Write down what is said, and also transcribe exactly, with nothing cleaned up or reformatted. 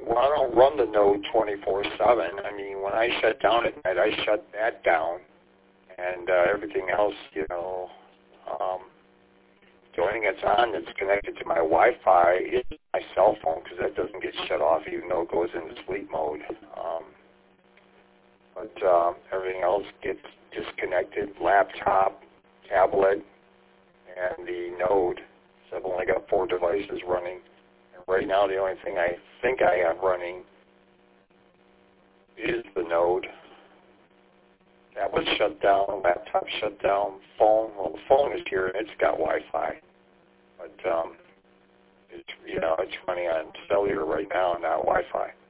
well, I don't run the Node twenty-four seven. I mean, when I shut down at night, I shut that down, and uh, everything else, you know, um, the only thing that's on that's connected to my Wi-Fi is my cell phone, because that doesn't get shut off even though it goes into sleep mode. Um, but uh, everything else gets disconnected, laptop, tablet, and the Node. So I've only got four devices running. And right now the only thing I think I have running is the Node. Tablet shut down, laptop shut down, phone. Well, the phone is here and it's got Wi-Fi. But, um, it's, you know, it's running on cellular right now, not Wi-Fi.